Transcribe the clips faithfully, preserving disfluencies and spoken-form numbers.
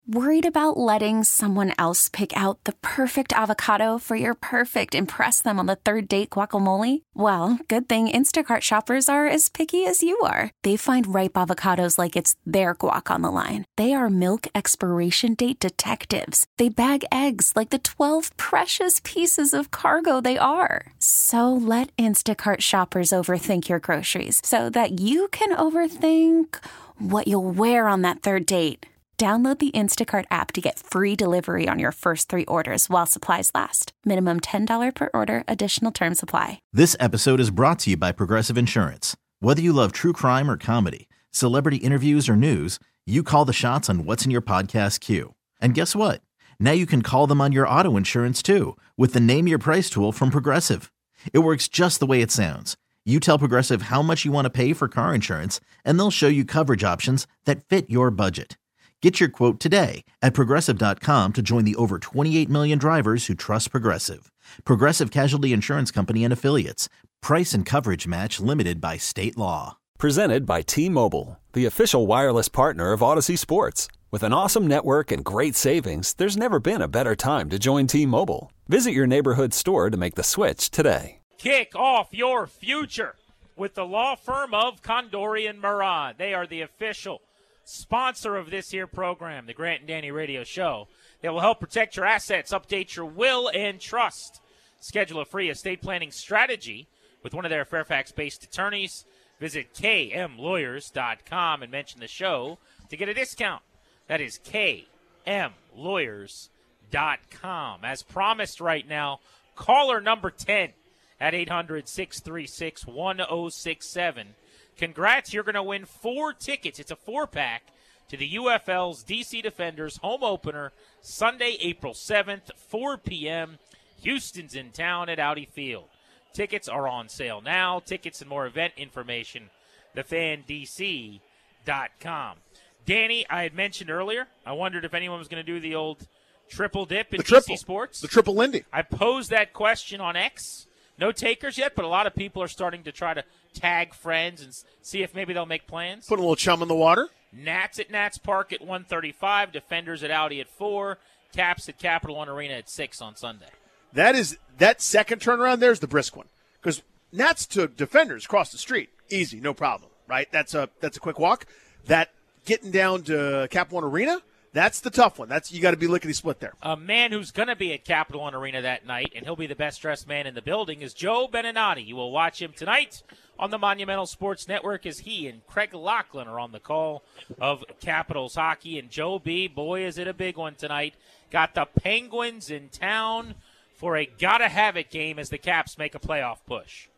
Worried about letting someone else pick out the perfect avocado for your perfect impress them on the third date guacamole? Well, good thing Instacart shoppers are as picky as you are. They find ripe avocados like it's their guac on the line. They are milk expiration date detectives. They bag eggs like the twelve precious pieces of cargo they are. So let Instacart shoppers overthink your groceries so that you can overthink what you'll wear on that third date. Download the Instacart app to get free delivery on your first three orders while supplies last. Minimum ten dollars per order. Additional terms apply. This episode is brought to you by Progressive Insurance. Whether you love true crime or comedy, celebrity interviews or news, you call the shots on what's in your podcast queue. And guess what? Now you can call them on your auto insurance too with the Name Your Price tool from Progressive. It works just the way it sounds. You tell Progressive how much you want to pay for car insurance, and they'll show you coverage options that fit your budget. Get your quote today at Progressive dot com to join the over twenty-eight million drivers who trust Progressive. Progressive Casualty Insurance Company and Affiliates. Price and coverage match limited by state law. Presented by T-Mobile, the official wireless partner of Odyssey Sports. With an awesome network and great savings, there's never been a better time to join T-Mobile. Visit your neighborhood store to make the switch today. Kick off your future with the law firm of Condorian Moran. They are the official sponsor of this here program, the Grant and Danny Radio Show. They will help protect your assets, update your will and trust. Schedule a free estate planning strategy with one of their Fairfax-based attorneys. Visit K M lawyers dot com and mention the show to get a discount. That is K M lawyers dot com. As promised right now, caller number ten at eight hundred, six three six, one oh six seven. Congrats, you're going to win four tickets. It's a four-pack to the U F L's D C Defenders home opener Sunday, April seventh, four p.m. Houston's in town at Audi Field. Tickets are on sale now. Tickets and more event information, the fan D C dot com. Danny, I had mentioned earlier, I wondered if anyone was going to do the old triple dip in the triple, D C Sports. The triple Lindy. I posed that question on X. No takers yet, but a lot of people are starting to try to tag friends and see if maybe they'll make plans. Put a little chum in the water. Nats at Nats Park at one thirty-five, Defenders at Audi at four, Caps at Capital One Arena at six on Sunday. That is that second turnaround there is the brisk one. Because Nats to Defenders across the street, easy, no problem, right? That's a that's a quick walk. That getting down to Capital One Arena, that's the tough one. That's you got to be lickety-split there. A man who's going to be at Capital One Arena that night, and he'll be the best-dressed man in the building, is Joe Beninati. You will watch him tonight on the Monumental Sports Network as he and Craig Laughlin are on the call of Capitals hockey. And Joe B., boy, is it a big one tonight. Got the Penguins in town for a gotta-have-it game as the Caps make a playoff push.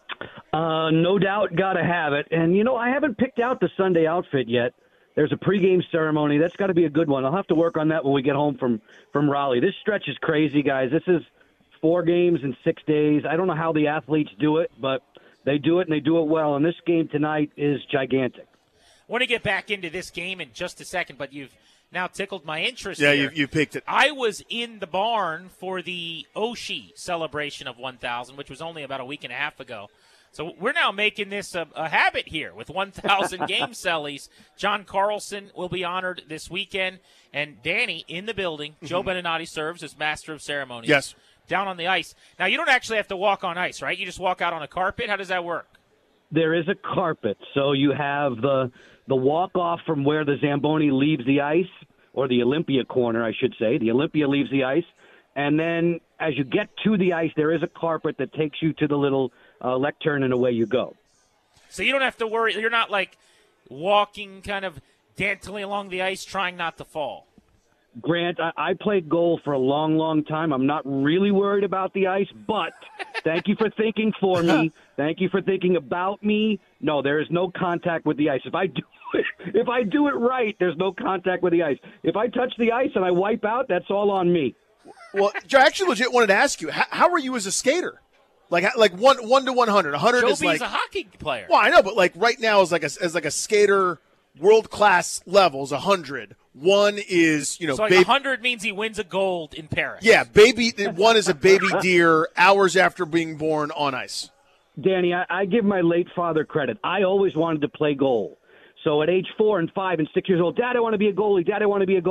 Uh, no doubt gotta have it. And, you know, I haven't picked out the Sunday outfit yet. There's a pregame ceremony. That's got to be a good one. I'll have to work on that when we get home from, from Raleigh. This stretch is crazy, guys. This is four games in six days. I don't know how the athletes do it, but they do it, and they do it well. And this game tonight is gigantic. I want to get back into this game in just a second, but you've now tickled my interest Yeah, here. you, you picked it. I was in the barn for the Oshie celebration of one thousand, which was only about a week and a half ago. So we're now making this a, a habit here with one thousand game sellies. John Carlson will be honored this weekend. And Danny in the building. Mm-hmm. Joe Beninati serves as master of ceremonies. Yes. Down on the ice. Now, you don't actually have to walk on ice, right? You just walk out on a carpet? How does that work? There is a carpet. So you have the the walk-off from where the Zamboni leaves the ice, or the Olympia corner, I should say. The Olympia leaves the ice. And then as you get to the ice, there is a carpet that takes you to the little uh, lectern, and away you go. So you don't have to worry. You're not like walking kind of daintily along the ice trying not to fall. Grant, I, I played goal for a long, long time. I'm not really worried about the ice, but thank you for thinking for me. Thank you for thinking about me. No, there is no contact with the ice. If I do it, if I do it right, there's no contact with the ice. If I touch the ice and I wipe out, that's all on me. Well, Joe, I actually legit wanted to ask you, how, how are you as a skater? Like, like one one to one hundred. A hundred is like a hockey player. Well, I know, but like right now is like a as like a skater world class levels. A hundred. One is you know. So like baby, a hundred means he wins a gold in Paris. Yeah, baby. One is a baby deer hours after being born on ice. Danny, I, I give my late father credit. I always wanted to play goal. So at age four and five and six years old, Dad, I want to be a goalie. Dad, I want to be a goalie.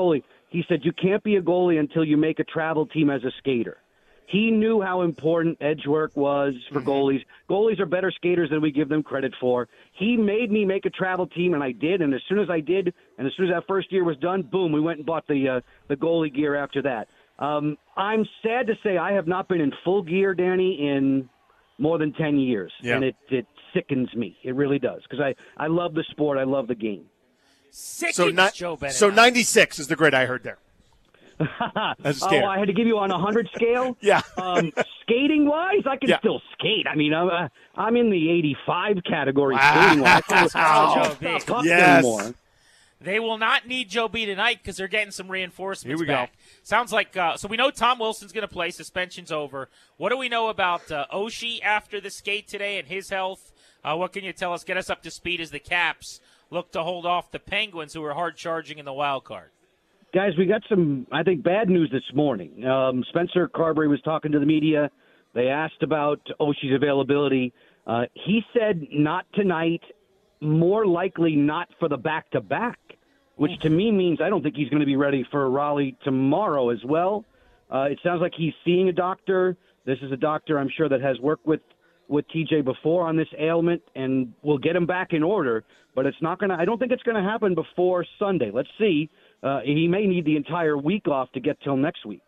He said, you can't be a goalie until you make a travel team as a skater. He knew how important edge work was for mm-hmm. goalies. Goalies are better skaters than we give them credit for. He made me make a travel team, and I did. And as soon as I did, and as soon as that first year was done, boom, we went and bought the uh, the goalie gear after that. Um, I'm sad to say I have not been in full gear, Danny, in more than ten years. Yeah. And it, it sickens me. It really does, because I, I love the sport. I love the game. Sickens so ni- Joe Bennett. So ninety-six is the grade I heard there. That's oh, I had to give you on a hundred scale. yeah. Um, skating wise, I can yeah. still skate. I mean, I'm uh, I'm in the eighty-five category wow. skating wise. That's oh, Joe B. Tough yes. anymore. They will not need Joe B tonight because they're getting some reinforcements Here we back. Go. Sounds like uh, so we know Tom Wilson's going to play. Suspension's over. What do we know about uh, Oshie after the skate today and his health? Uh, what can you tell us? Get us up to speed as the Caps look to hold off the Penguins, who are hard charging in the wild card. Guys, we got some, I think, bad news this morning. Um, Spencer Carberry was talking to the media. They asked about Oshie's availability. Uh, he said not tonight, more likely not for the back-to-back, which to me means I don't think he's going to be ready for Raleigh tomorrow as well. Uh, it sounds like he's seeing a doctor. This is a doctor, I'm sure, that has worked with, with T J before on this ailment, and will get him back in order. But it's not going to – I don't think it's going to happen before Sunday. Let's see. Uh, he may need the entire week off to get till next week.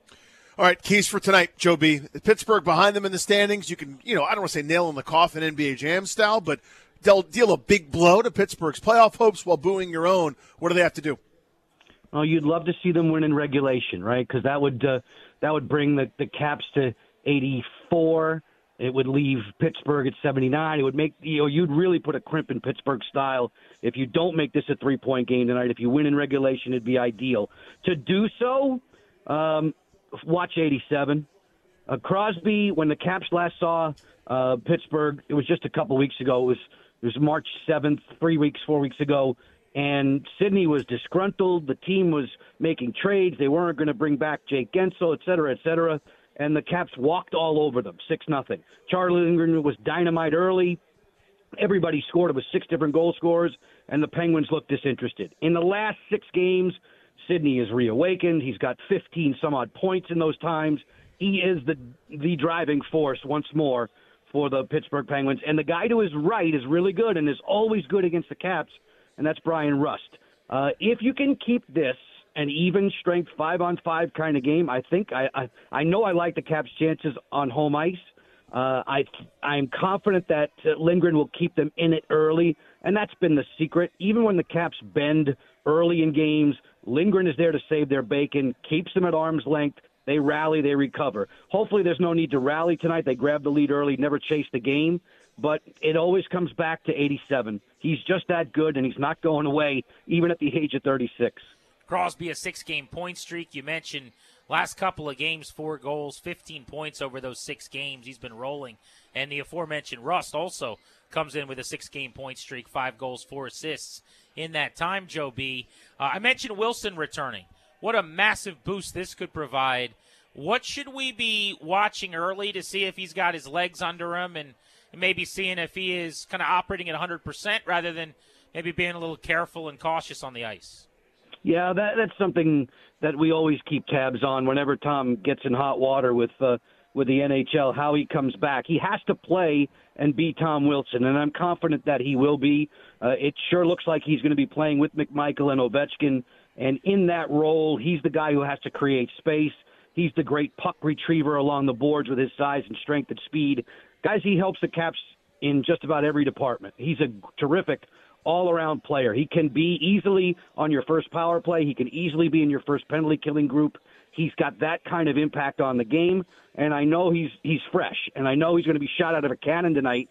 All right, keys for tonight, Joe B. Pittsburgh behind them in the standings. You can, you know, I don't want to say nail in the coffin N B A Jam style, but they'll deal a big blow to Pittsburgh's playoff hopes while booing your own. What do they have to do? Oh, you'd love to see them win in regulation, right? Because that would uh, that would bring the, the Caps to eighty-four. It would leave Pittsburgh at seventy-nine. It would make, you know, you'd really put a crimp in Pittsburgh style if you don't make this a three-point game tonight. If you win in regulation, it'd be ideal. To do so, um, watch eighty-seven. Uh, Crosby, when the Caps last saw uh, Pittsburgh, it was just a couple weeks ago. It was it was March seventh, three weeks, four weeks ago, and Sidney was disgruntled. The team was making trades. They weren't going to bring back Jake Gensel, et cetera, et cetera. And the Caps walked all over them, six nothing. Charlie Lindgren was dynamite early. Everybody scored. It was six different goal scorers, and the Penguins looked disinterested. In the last six games, Sidney is reawakened. He's got fifteen some odd points in those times. He is the the driving force once more for the Pittsburgh Penguins. And the guy to his right is really good and is always good against the Caps, and that's Brian Rust. Uh, if you can keep this an even strength five on five kind of game, I think I I, I know I like the Caps' chances on home ice. Uh, I I'm confident that Lindgren will keep them in it early, and that's been the secret. Even when the Caps bend early in games, Lindgren is there to save their bacon, keeps them at arm's length. They rally, they recover. Hopefully there's no need to rally tonight. They grab the lead early, never chase the game, but it always comes back to eighty-seven. He's just that good, and he's not going away, even at the age of thirty-six. Crosby, a six-game point streak. You mentioned last couple of games, four goals, fifteen points over those six games. He's been rolling. And the aforementioned Rust also comes in with a six-game point streak, five goals, four assists in that time, Joe B. Uh, I mentioned Wilson returning. What a massive boost this could provide. What should we be watching early to see if he's got his legs under him and maybe seeing if he is kind of operating at one hundred percent rather than maybe being a little careful and cautious on the ice? Yeah, that, that's something that we always keep tabs on whenever Tom gets in hot water with uh, with the N H L, how he comes back. He has to play and be Tom Wilson, and I'm confident that he will be. Uh, it sure looks like he's going to be playing with McMichael and Ovechkin, and in that role, he's the guy who has to create space. He's the great puck retriever along the boards with his size and strength and speed. Guys, he helps the Caps in just about every department. He's a terrific all-around player. He can be easily on your first power play. He can easily be in your first penalty-killing group. He's got that kind of impact on the game, and I know he's he's fresh, and I know he's going to be shot out of a cannon tonight.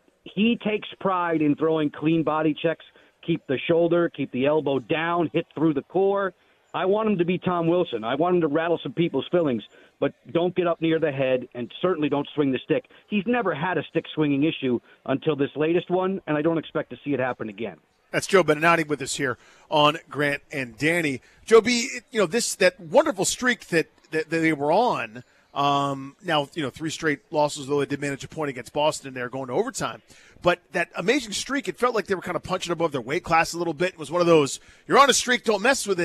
He takes pride in throwing clean body checks, keep the shoulder, keep the elbow down, hit through the core. I want him to be Tom Wilson. I want him to rattle some people's feelings, but don't get up near the head and certainly don't swing the stick. He's never had a stick-swinging issue until this latest one, and I don't expect to see it happen again. That's Joe Beninati with us here on Grant and Danny. Joe B, you know, this that wonderful streak that, that, that they were on, um, now, you know, three straight losses, though they did manage a point against Boston and they're going to overtime. But that amazing streak, it felt like they were kind of punching above their weight class a little bit. It was one of those, you're on a streak, don't mess with it.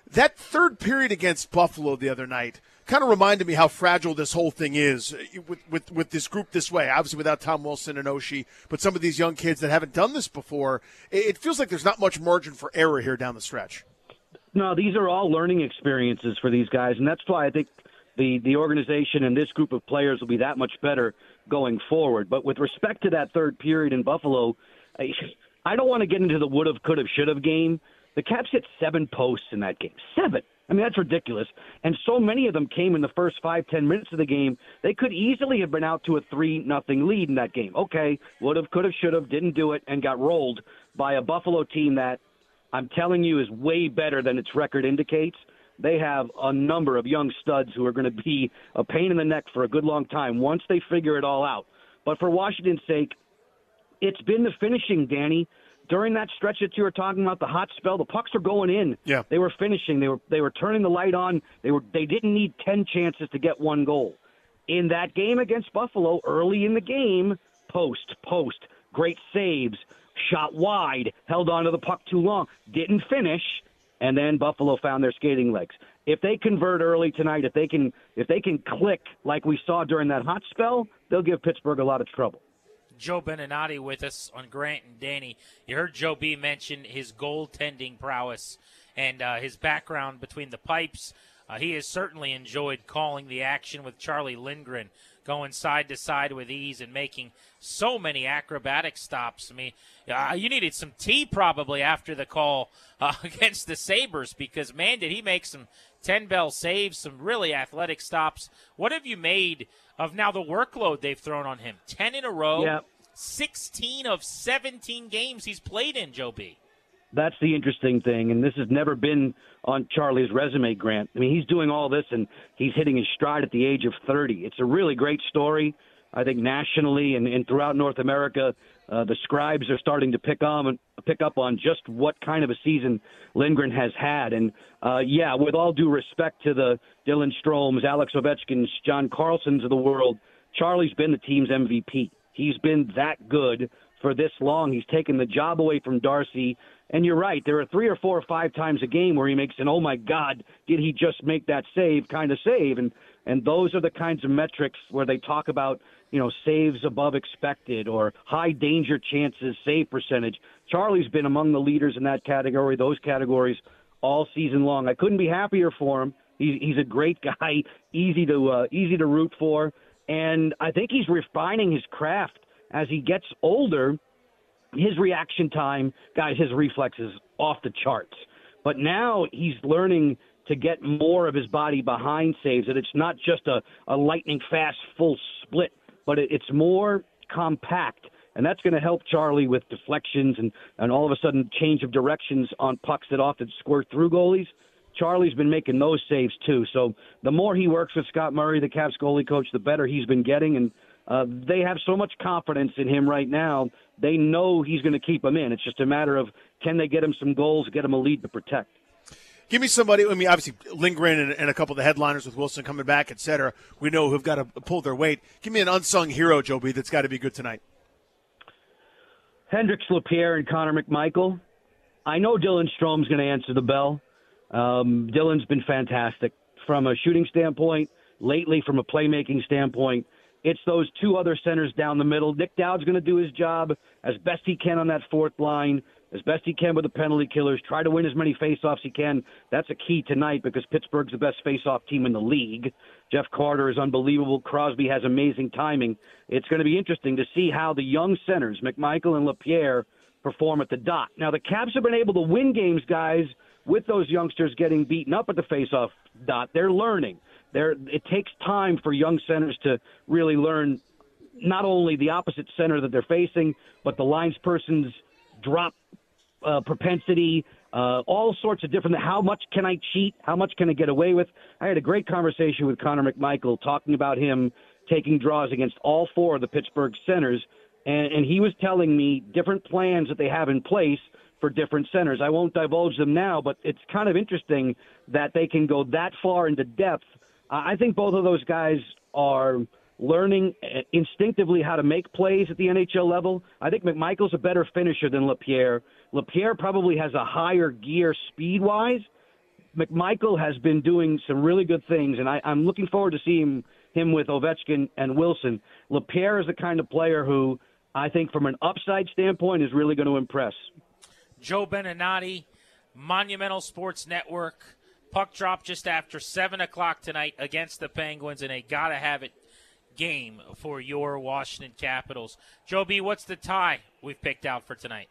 That third period against Buffalo the other night kind of reminded me how fragile this whole thing is with, with, with this group this way. Obviously without Tom Wilson and Oshie, but some of these young kids that haven't done this before, it feels like there's not much margin for error here down the stretch. No, these are all learning experiences for these guys, and that's why I think the, the organization and this group of players will be that much better going forward. But with respect to that third period in Buffalo, I, I don't want to get into the would have, could have, should have game. The Caps hit seven posts in that game. Seven. I mean, that's ridiculous. And so many of them came in the first five, ten minutes of the game. They could easily have been out to a three nothing lead in that game. Okay, would have, could have, should have, didn't do it, and got rolled by a Buffalo team that I'm telling you is way better than its record indicates. They have a number of young studs who are going to be a pain in the neck for a good long time once they figure it all out. But for Washington's sake, it's been the finishing, Danny. During that stretch that you were talking about, the hot spell, the pucks were going in. Yeah. They were finishing. They were they were turning the light on. They were they didn't need ten chances to get one goal. In that game against Buffalo, early in the game, post, post, great saves, shot wide, held onto the puck too long, didn't finish, and then Buffalo found their skating legs. If they convert early tonight, if they can if they can click like we saw during that hot spell, they'll give Pittsburgh a lot of trouble. Joe Beninati with us on Grant and Danny. You heard Joe B mention his goaltending prowess and uh, his background between the pipes. Uh, he has certainly enjoyed calling the action with Charlie Lindgren, going side to side with ease and making so many acrobatic stops. I mean, uh, you needed some tea probably after the call uh, against the Sabres because, man, did he make some ten-bell saves, some really athletic stops. What have you made of now the workload they've thrown on him? ten in a row, yeah. sixteen of seventeen games he's played in, Joe B. That's the interesting thing, and this has never been on Charlie's resume, Grant. I mean, he's doing all this, and he's hitting his stride at the age of thirty. It's a really great story. I think nationally and, and throughout North America, uh, the scribes are starting to pick on pick up on just what kind of a season Lindgren has had. And, uh, yeah, with all due respect to the Dylan Stromes, Alex Ovechkins, John Carlsons of the world, Charlie's been the team's M V P. He's been that good for this long. He's taken the job away from Darcy. And you're right, there are three or four or five times a game where he makes an, oh, my God, did he just make that save kind of save? And and those are the kinds of metrics where they talk about, you know, saves above expected or high danger chances, save percentage. Charlie's been among the leaders in that category, those categories, all season long. I couldn't be happier for him. He's, he's a great guy, easy to uh, easy to root for. And I think he's refining his craft as he gets older. His reaction time, guys, his reflexes off the charts. But now he's learning to get more of his body behind saves, that it's not just a, a lightning fast full split, but it, it's more compact. And that's going to help Charlie with deflections and, and all of a sudden change of directions on pucks that often squirt through goalies. Charlie's been making those saves too. So the more he works with Scott Murray, the Caps goalie coach, the better he's been getting. And uh, they have so much confidence in him right now. They know he's going to keep him in. It's just a matter of can they get him some goals, get him a lead to protect. Give me somebody, I mean, obviously Lindgren and, and a couple of the headliners with Wilson coming back, et cetera, we know who've got to pull their weight. Give me an unsung hero, Joe B, that's got to be good tonight. Hendricks Lapierre and Connor McMichael. I know Dylan Strome's going to answer the bell. Um, Dylan's been fantastic from a shooting standpoint, lately from a playmaking standpoint. It's those two other centers down the middle. Nick Dowd's going to do his job as best he can on that fourth line, as best he can with the penalty killers, try to win as many faceoffs he can. That's a key tonight because Pittsburgh's the best faceoff team in the league. Jeff Carter is unbelievable. Crosby has amazing timing. It's going to be interesting to see how the young centers, McMichael and Lapierre, perform at the dot. Now, the Caps have been able to win games, guys, with those youngsters getting beaten up at the faceoff dot. They're learning. They're, it takes time for young centers to really learn not only the opposite center that they're facing, but the linesperson's drop uh, propensity, uh, all sorts of different, how much can I cheat? How much can I get away with? I had a great conversation with Connor McMichael talking about him taking draws against all four of the Pittsburgh centers, and, and he was telling me different plans that they have in place for different centers. I won't divulge them now, but it's kind of interesting that they can go that far into depth. Uh, I think both of those guys are learning instinctively how to make plays at the N H L level. I think McMichael's a better finisher than Lapierre. Lapierre probably has a higher gear speed-wise, McMichael has been doing some really good things, and I, I'm looking forward to seeing him with Ovechkin and Wilson. LaPierre is the kind of player who I think from an upside standpoint is really going to impress. Joe Beninati, Monumental Sports Network. Puck drop just after seven o'clock tonight against the Penguins in a gotta-have-it game for your Washington Capitals. Joe B., what's the tie we've picked out for tonight?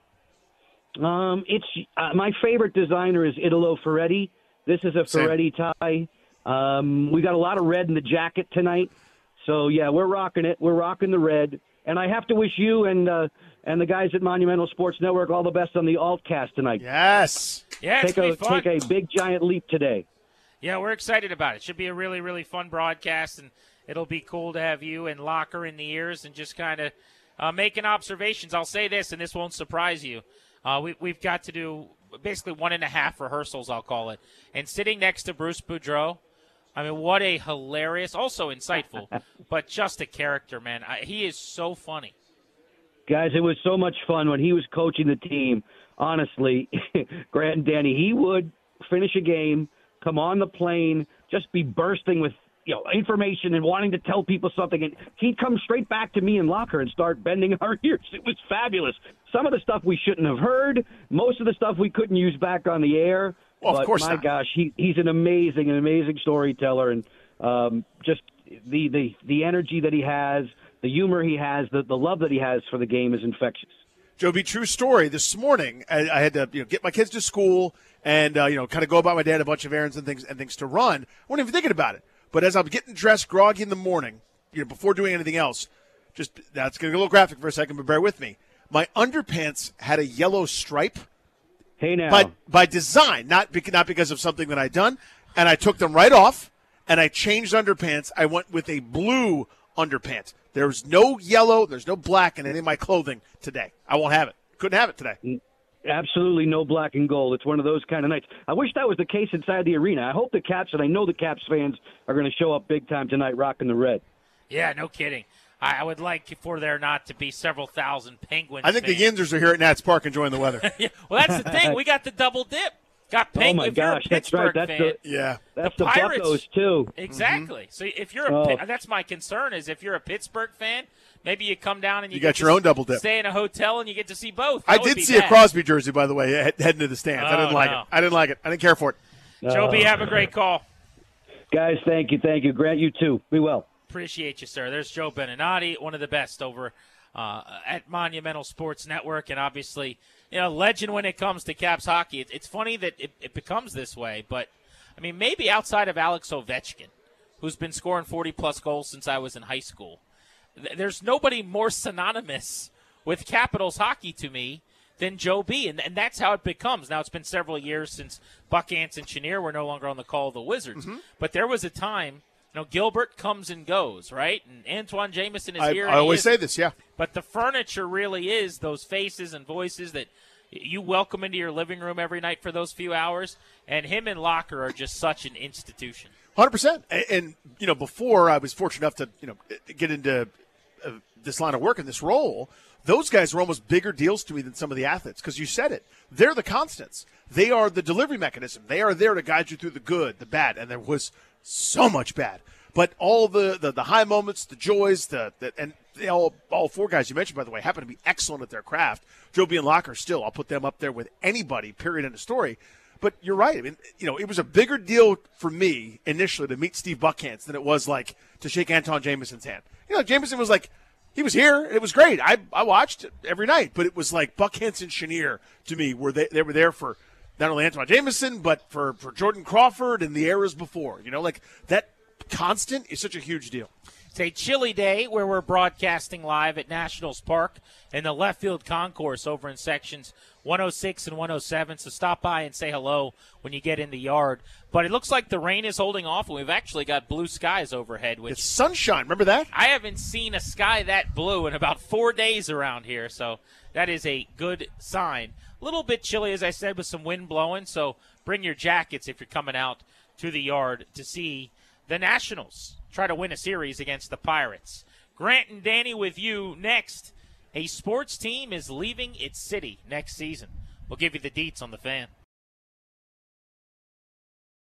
Um, it's uh, my favorite designer is Italo Ferretti. This is a Ferretti tie. Um, we got a lot of red in the jacket tonight. So, yeah, we're rocking it. We're rocking the red. And I have to wish you and uh, and the guys at Monumental Sports Network all the best on the Altcast tonight. Yes. Yeah, it's take a, be fun. Take a big, giant leap today. Yeah, we're excited about it. Should be a really, really fun broadcast, and it'll be cool to have you and Locker in the ears and just kind of uh, making observations. I'll say this, and this won't surprise you. Uh, we, we've got to do basically one and a half rehearsals, I'll call it. And sitting next to Bruce Boudreau, I mean, what a hilarious, also insightful, but just a character, man. I, he is so funny. Guys, it was so much fun when he was coaching the team. Honestly, Grant and Danny, he would finish a game, come on the plane, just be bursting with you know information and wanting to tell people something. And he'd come straight back to me in Locker and start bending our ears. It was fabulous. Some of the stuff we shouldn't have heard, most of the stuff we couldn't use back on the air. Well, but of course my not. gosh, he, he's an amazing, an amazing storyteller. And um, just the, the, the energy that he has, the humor he has, the, the love that he has for the game is infectious. Joe B., true story. This morning, I, I had to you know, get my kids to school and uh, you know kind of go about my day, a bunch of errands and things and things to run. I wasn't even thinking about it. But as I'm getting dressed, groggy in the morning, you know, before doing anything else, just that's going to get a little graphic for a second, but bear with me. My underpants had a yellow stripe. Hey now, by by design, not because not because of something that I'd done, and I took them right off, and I changed underpants. I went with a blue underpants. There's no yellow, there's no black in any of my clothing today. I won't have it. Couldn't have it today. Absolutely no black and gold. It's one of those kind of nights. I wish that was the case inside the arena. I hope the Caps, and I know the Caps fans are going to show up big time tonight rocking the red. Yeah, no kidding. I would like for there not to be several thousand Penguins I think fans. the Yinzers are here at Nats Park enjoying the weather. Yeah, well, that's the thing. We got the double dip. Got Oh, Penguins. my if you're a gosh, that's right. Pittsburgh That's fan, the, Yeah. that's The the, Pirates- Buccos, too. Exactly. Mm-hmm. So if you're a, Oh. that's my concern is if you're a Pittsburgh fan, maybe you come down and you, You get got to your own double dip. Stay in a hotel and you get to see both. I That would did be see bad. a Crosby jersey, by the way, he- heading to the stands. I Oh, didn't like no. it. I didn't like it. I didn't care for it. Joe B, have a great call. Guys, thank you, thank you. Grant, you too. Be well. Appreciate you, sir. There's Joe Beninati, one of the best over uh, at Monumental Sports Network, and obviously, you know, legend when it comes to Caps hockey. It, it's funny that it, it becomes this way, but I mean, maybe outside of Alex Ovechkin, who's been scoring forty-plus goals since I was in high school, th- there's nobody more synonymous with Capitals hockey to me than Joe B, and, and that's how it becomes. Now, it's been several years since Buck Ants and Chenier were no longer on the call of the Wizards, Mm-hmm. but there was a time, you know, Gilbert comes and goes, right? And Antoine Jameson is I, here. I and he always is- say this, yeah. But the furniture really is those faces and voices that you welcome into your living room every night for those few hours. And him and Locker are just such an institution. one hundred percent. And, and, you know, before I was fortunate enough to, you know, get into uh, this line of work and this role, those guys were almost bigger deals to me than some of the athletes because you said it. They're the constants. They are the delivery mechanism. They are there to guide you through the good, the bad, and there was so much bad. But all the, the, the high moments, the joys, the, the and they all all four guys you mentioned, by the way, happen to be excellent at their craft. Joe B and Locker still, I'll put them up there with anybody, period, in the story. But you're right. I mean, you know, it was a bigger deal for me initially to meet Steve Buckhantz than it was like to shake Anton Jameson's hand. You know, Jameson was like, he was here, and it was great. I I watched it every night, but it was like Buckhantz and Chenier to me, where they, they were there for not only Antoine Jameson, but for, for Jordan Crawford and the eras before. You know, like that constant is such a huge deal. It's a chilly day where we're broadcasting live at Nationals Park in the left field concourse over in sections one oh six and one oh seven. So stop by and say hello when you get in the yard. But it looks like the rain is holding off, and we've actually got blue skies overhead, which It's sunshine. Remember that? I haven't seen a sky that blue in about four days around here, so that is a good sign. A little bit chilly, as I said, with some wind blowing, so bring your jackets if you're coming out to the yard to see the Nationals try to win a series against the Pirates. Grant and Danny with you next. A sports team is leaving its city next season. We'll give you the deets on the Fan.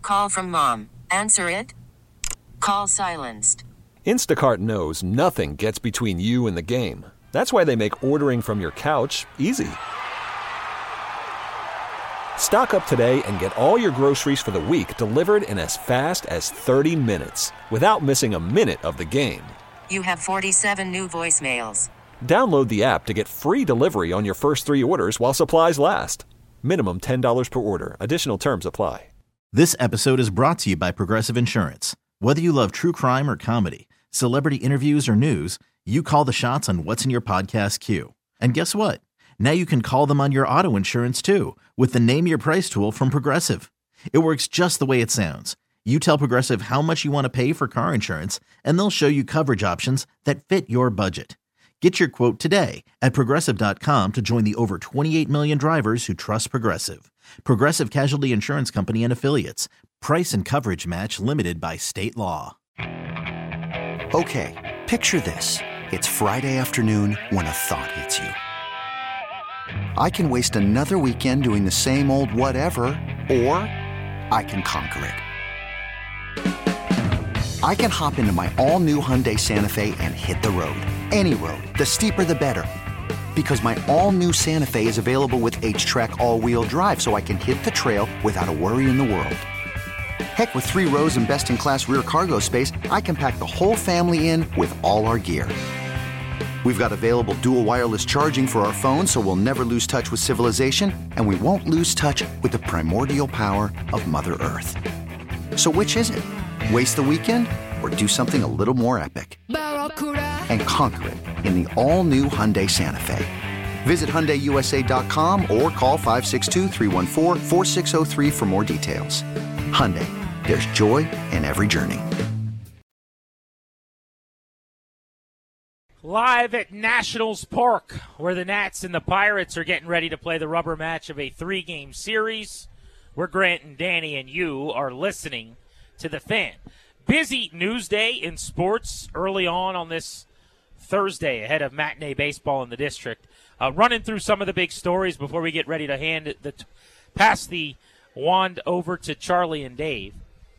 Call from mom. Answer it. Call silenced. Instacart knows nothing gets between you and the game. That's why they make ordering from your couch easy. Stock up today and get all your groceries for the week delivered in as fast as thirty minutes without missing a minute of the game. You have forty-seven new voicemails. Download the app to get free delivery on your first three orders while supplies last. Minimum ten dollars per order. Additional terms apply. This episode is brought to you by Progressive Insurance. Whether you love true crime or comedy, celebrity interviews or news, you call the shots on what's in your podcast queue. And guess what? Now you can call them on your auto insurance too with the Name Your Price tool from Progressive. It works just the way it sounds. You tell Progressive how much you want to pay for car insurance, and they'll show you coverage options that fit your budget. Get your quote today at Progressive dot com to join the over twenty-eight million drivers who trust Progressive. Progressive Casualty Insurance Company and Affiliates. Price and coverage match limited by state law. Okay, picture this. It's Friday afternoon when a thought hits you. I can waste another weekend doing the same old whatever, or I can conquer it. I can hop into my all-new Hyundai Santa Fe and hit the road. Any road. The steeper, the better. Because my all-new Santa Fe is available with H-Track all-wheel drive, so I can hit the trail without a worry in the world. Heck, with three rows and best-in-class rear cargo space, I can pack the whole family in with all our gear. We've got available dual wireless charging for our phones, so we'll never lose touch with civilization, and we won't lose touch with the primordial power of Mother Earth. So which is it? Waste the weekend or do something a little more epic? And conquer it in the all-new Hyundai Santa Fe. Visit Hyundai U S A dot com or call five six two, three one four, four six zero three for more details. Hyundai, there's joy in every journey. Live at Nationals Park, where the Nats and the Pirates are getting ready to play the rubber match of a three-game series. We're Grant and Danny, and you are listening to The Fan. Busy news day in sports early on on this Thursday ahead of matinee baseball in the district. Uh, running through some of the big stories before we get ready to hand the t- pass the wand over to Charlie and Dave.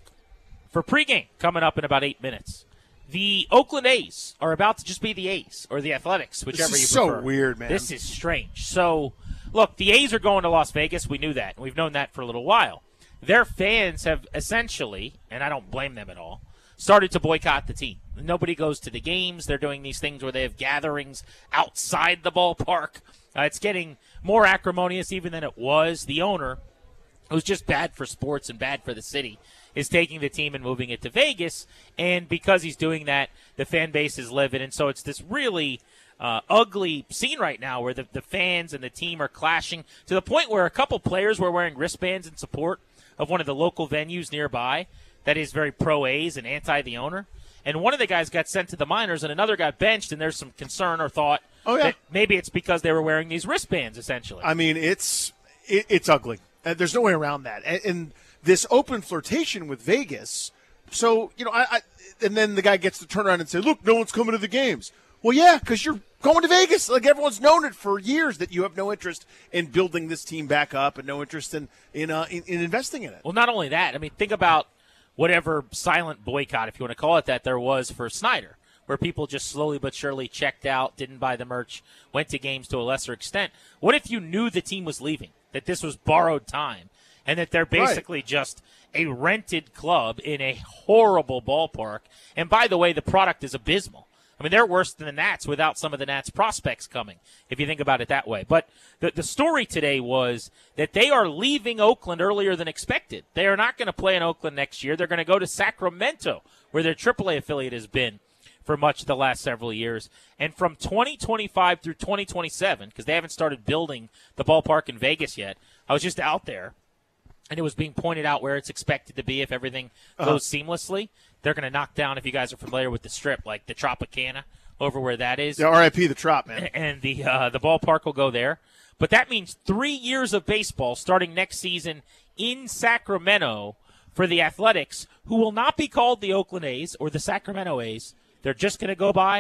For pregame, coming up in about eight minutes. The Oakland A's are about to just be the A's or the Athletics, whichever this is you prefer. So weird, man. This is strange. So, look, the A's are going to Las Vegas. We knew that, and we've known that for a little while. Their fans have essentially, and I don't blame them at all, started to boycott the team. Nobody goes to the games. They're doing these things where they have gatherings outside the ballpark. Uh, it's getting more acrimonious even than it was. The owner, who's just bad for sports and bad for the city, is taking the team and moving it to Vegas. And because he's doing that, the fan base is livid. And so it's this really uh, ugly scene right now where the, the fans and the team are clashing to the point where a couple players were wearing wristbands in support of one of the local venues nearby that is very pro-A's and anti the owner. And one of the guys got sent to the minors and another got benched, and there's some concern or thought oh, yeah. that maybe it's because they were wearing these wristbands, essentially. I mean, it's it, it's ugly. Uh, there's no way around that. And, and this open flirtation with Vegas, so, you know, I, I and then the guy gets to turn around and say, look, no one's coming to the games. Well, yeah, because you're going to Vegas. Like, everyone's known it for years that you have no interest in building this team back up and no interest in in, uh, in, in investing in it. Well, not only that, I mean, think about whatever silent boycott, if you want to call it that, there was for Snyder, where people just slowly but surely checked out, didn't buy the merch, went to games to a lesser extent. What if you knew the team was leaving, that this was borrowed time, and that they're basically right. just a rented club in a horrible ballpark? And by the way, the product is abysmal. I mean, they're worse than the Nats without some of the Nats prospects coming, if you think about it that way. But the, the story today was that they are leaving Oakland earlier than expected. They are not going to play in Oakland next year. They're going to go to Sacramento, where their triple A affiliate has been for much of the last several years. And from twenty twenty-five through twenty twenty-seven, because they haven't started building the ballpark in Vegas yet, I was just out there, and it was being pointed out where it's expected to be if everything uh-huh. goes seamlessly. They're going to knock down, if you guys are familiar with the Strip, like the Tropicana over where that is. Yeah, R I P the Trop, man. And the uh, the ballpark will go there. But that means three years of baseball starting next season in Sacramento for the Athletics, who will not be called the Oakland A's or the Sacramento A's. They're just going to go by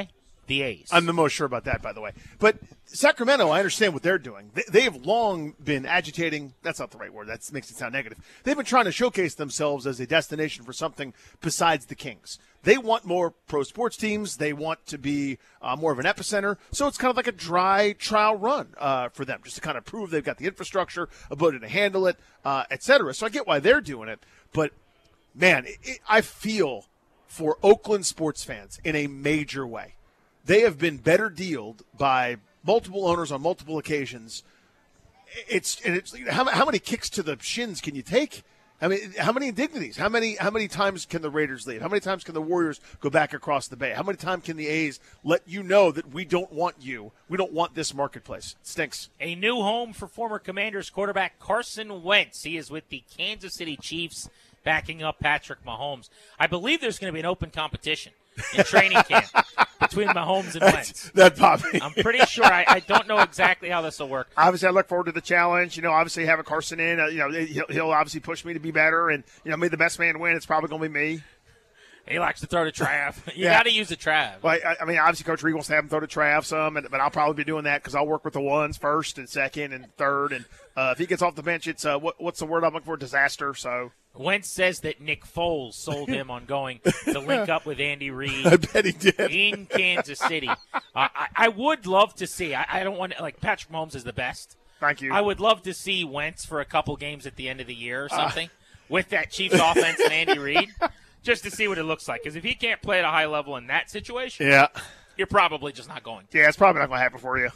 the A's. I'm the most sure about that, by the way. But Sacramento, I understand what they're doing. They, they have long been agitating. That's not the right word. That makes it sound negative. They've been trying to showcase themselves as a destination for something besides the Kings. They want more pro sports teams. They want to be uh, more of an epicenter. So it's kind of like a dry trial run uh, for them, just to kind of prove they've got the infrastructure, ability to handle it, uh, et cetera. So I get why they're doing it. But, man, it, it, I feel for Oakland sports fans in a major way. They have been better dealed by multiple owners on multiple occasions. It's and it's how, how many kicks to the shins can you take? I mean, how many indignities? How many how many times can the Raiders leave? How many times can the Warriors go back across the bay? How many times can the A's let you know that we don't want you? We don't want this marketplace. It stinks. A new home for former Commanders quarterback Carson Wentz. He is with the Kansas City Chiefs, backing up Patrick Mahomes. I believe there's going to be an open competition in training camp between Mahomes and Wentz. That poppy. I'm pretty sure. I, I don't know exactly how this will work. Obviously, I look forward to the challenge. You know, obviously having Carson in, uh, you know, he'll, he'll obviously push me to be better. And, you know, may the best man win. It's probably going to be me. He likes to throw to Trav. You Yeah. got to use a Trav. Well, I, I mean, obviously, Coach Reed wants to have him throw to Trav some, and, but I'll probably be doing that because I'll work with the ones first and second and third. And uh, if he gets off the bench, it's uh, what, what's the word I'm looking for? Disaster. So Wentz says that Nick Foles sold him on going to link up with Andy Reid. I bet he did. In Kansas City. Uh, I, I would love to see. I, I don't want to, like, Patrick Mahomes is the best. Thank you. I would love to see Wentz for a couple games at the end of the year or something uh. with that Chiefs offense and Andy Reid, just to see what it looks like. Because if he can't play at a high level in that situation, yeah, you're probably just not going to. Yeah, it's probably not going to happen for you.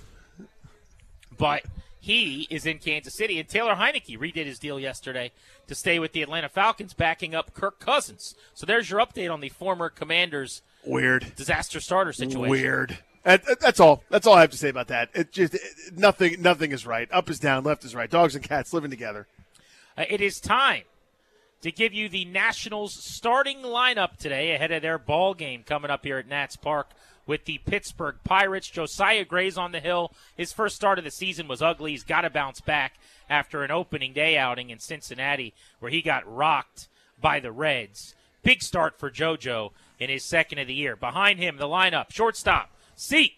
But he is in Kansas City, and Taylor Heineke redid his deal yesterday to stay with the Atlanta Falcons, backing up Kirk Cousins. So there's your update on the former Commanders' weird disaster starter situation. Weird. That's all. That's all I have to say about that. It just it, nothing. Nothing is right. Up is down. Left is right. Dogs and cats living together. Uh, it is time to give you the Nationals' starting lineup today ahead of their ball game coming up here at Nats Park with the Pittsburgh Pirates. Josiah Gray's on the hill. His first start of the season was ugly. He's got to bounce back after an opening day outing in Cincinnati where he got rocked by the Reds. Big start for JoJo in his second of the year. Behind him, the lineup, shortstop, C.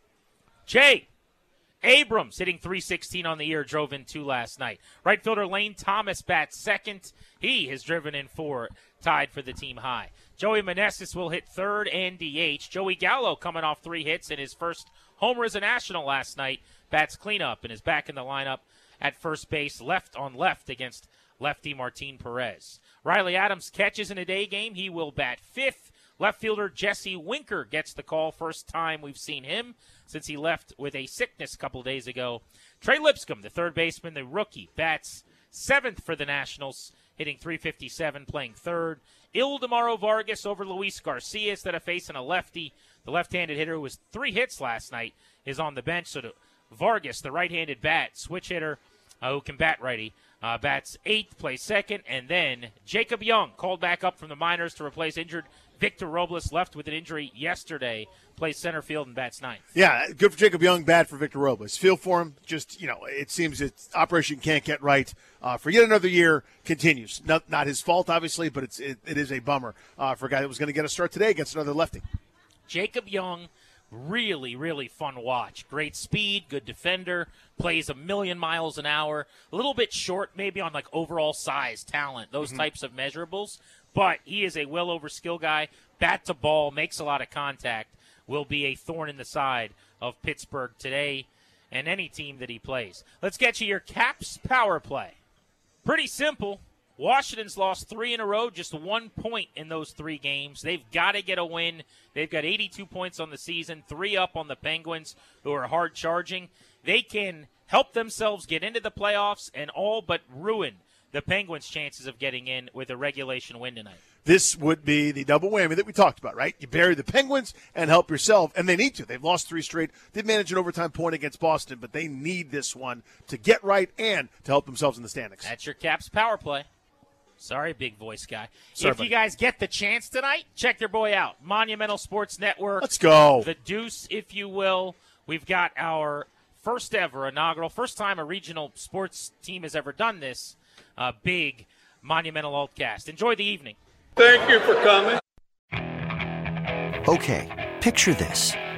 J. Abrams, hitting three sixteen on the year, drove in two last night. Right fielder Lane Thomas bats second. He has driven in four, tied for the team high. Joey Meneses will hit third and D H. Joey Gallo coming off three hits in his first homer as a National last night. Bats cleanup and is back in the lineup at first base, left on left against lefty Martin Perez. Riley Adams catches in a day game. He will bat fifth. Left fielder Jesse Winker gets the call. First time we've seen him since he left with a sickness a couple days ago. Trey Lipscomb, the third baseman, the rookie, bats seventh for the Nationals, hitting three fifty-seven, playing third. Ildemaro Vargas over Luis Garcia instead of facing a lefty. The left-handed hitter who was three hits last night is on the bench. So to Vargas, the right-handed bat, switch hitter uh, who can bat righty, uh, bats eighth, plays second. And then Jacob Young, called back up from the minors to replace injured Victor Robles, left with an injury yesterday, plays center field and bats ninth. Yeah, good for Jacob Young, bad for Victor Robles. Feel for him. Just, you know, it seems it's Operation Can't Get Right uh, for yet another year continues. Not not his fault, obviously, but it's it, it is a bummer uh, for a guy that was going to get a start today against another lefty. Jacob Young, really, really fun watch. Great speed, good defender, plays a million miles an hour. A little bit short maybe on like overall size, talent, those mm-hmm. types of measurables. But he is a well-over skill guy, bat to ball, makes a lot of contact, will be a thorn in the side of Pittsburgh today and any team that he plays. Let's get you your Caps power play. Pretty simple. Washington's lost three in a row, just one point in those three games. They've got to get a win. They've got eighty-two points on the season, three up on the Penguins, who are hard charging. They can help themselves get into the playoffs and all but ruin the Penguins' chances of getting in with a regulation win tonight. This would be the double whammy that we talked about, right? You bury the Penguins and help yourself, and they need to. They've lost three straight. They've managed an overtime point against Boston, but they need this one to get right and to help themselves in the standings. That's your Caps power play. Sorry, big voice guy. Sorry, if buddy. you guys get the chance tonight, check their boy out. Monumental Sports Network. Let's go. The Deuce, if you will. We've got our first ever inaugural, first time a regional sports team has ever done this, uh, big Monumental Altcast. Enjoy the evening. Thank you for coming. Okay, picture this.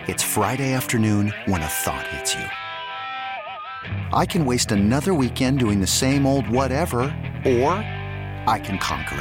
It's Friday afternoon when a thought hits you. I can waste another weekend doing the same old whatever, or I can conquer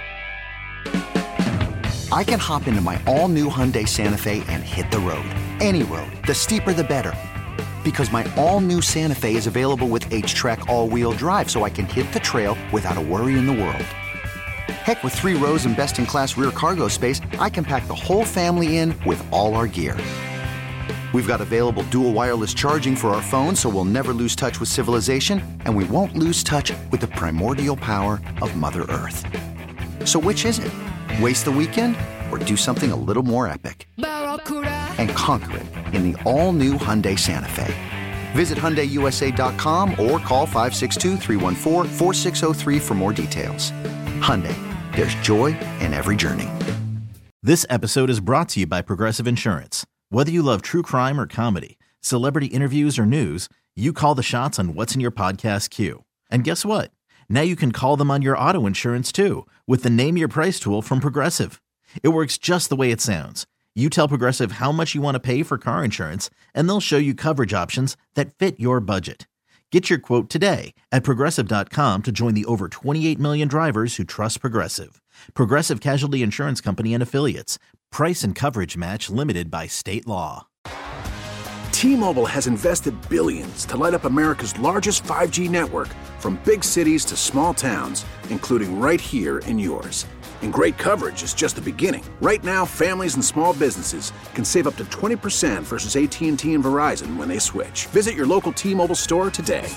it. I can hop into my all-new Hyundai Santa Fe and hit the road. Any road. The steeper the better. Because my all-new Santa Fe is available with H-Track all-wheel drive, so I can hit the trail without a worry in the world. Heck, with three rows and best-in-class rear cargo space, I can pack the whole family in with all our gear. We've got available dual wireless charging for our phones, so we'll never lose touch with civilization, and we won't lose touch with the primordial power of Mother Earth. So which is it? Waste the weekend or do something a little more epic? And conquer it in the all-new Hyundai Santa Fe. Visit Hyundai U S A dot com or call five six two, three one four, four six zero three for more details. Hyundai, there's joy in every journey. This episode is brought to you by Progressive Insurance. Whether you love true crime or comedy, celebrity interviews or news, you call the shots on what's in your podcast queue. And guess what? Now you can call them on your auto insurance too with the Name Your Price tool from Progressive. It works just the way it sounds. You tell Progressive how much you want to pay for car insurance, and they'll show you coverage options that fit your budget. Get your quote today at Progressive dot com to join the over twenty-eight million drivers who trust Progressive. Progressive Casualty Insurance Company and Affiliates. Price and coverage match limited by state law. T-Mobile has invested billions to light up America's largest five G network, from big cities to small towns, including right here in yours. And great coverage is just the beginning. Right now, families and small businesses can save up to twenty percent versus A T and T and Verizon when they switch. Visit your local T-Mobile store today.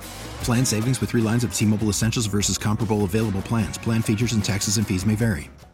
Plan savings with three lines of T-Mobile Essentials versus comparable available plans. Plan features and taxes and fees may vary.